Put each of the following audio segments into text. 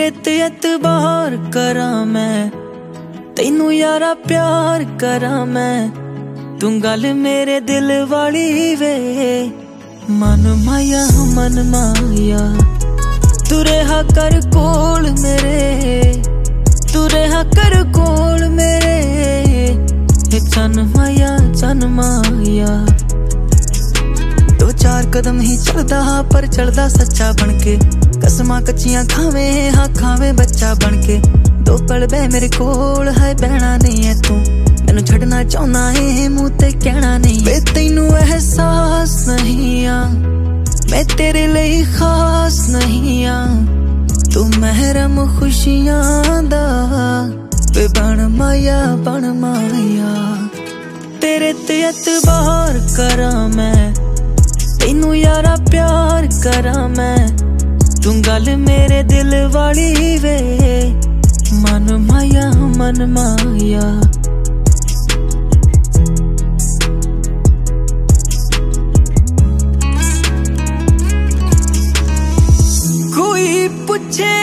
तेरे ते एतबार करा मैं, तैनू यारा प्यार करा मैं। तू गल मेरे दिल वाली वे, मन माया मन माया। तू रहा कर कोल मेरे, तू रहा कर कोल मेरे। चन माया चन माया। दो चार कदम ही चलदा पर चलदा सच्चा बनके। कसमां कच्चियां खावे हाँ खावे बच्चा बनके। दो पल बह मेरे कोल है, बहना नहीं है तू। मैनू छड़ना चाहना है मुंह ते कहना नहीं। वे तैनू एहसास नहीं आ, मैं तेरे लिए खास नहीं आ। तू महरम खुशियां दा, वे बन माया बन माया। तेरे ते एतबार करा मैं, तैनू यारा प्यार करा मैं। तू गल मेरे दिल वाली वे, मन माया मन माया। कोई पूछे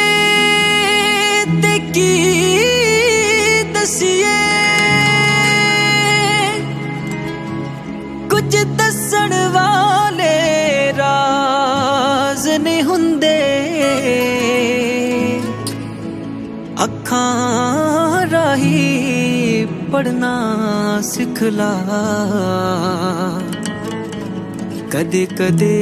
ते की दसिए, कुछ दसन वाले राज नहीं हुंदे। अखां राही पढ़ना सिखला, कदे कदे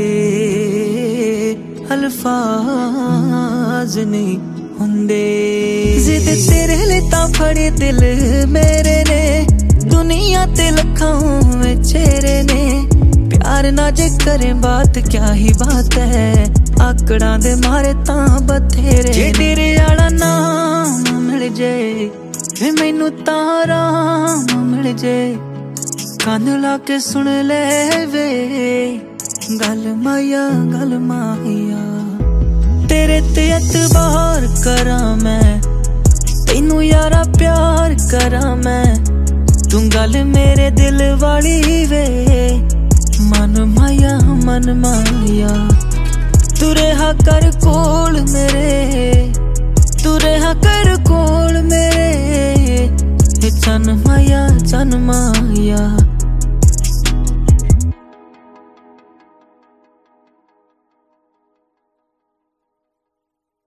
अल्फाज नहीं हुंदे। जिद तेरे लिए तां फड़े दिल मेरे ने, दुनिया ते लखां में चेहरे ने। प्यार ना जे करे बात क्या ही बात है, आकड़ां दे मारे तां बथेरे। जे तेरे आला नाम मिल जाए, वे मैनू तां आराम मिल जाए। कान ला के सुन ले वे, गल माया गल माया। तेरे ते एतबार करा मैं, तैनू यारा प्यार करा मैं। तू गल मेरे दिल वाली वे, मन माया मन माया। तू रहा कर कोल मेरे, तू रहा कर कोल मेरे। चन माया चन माया।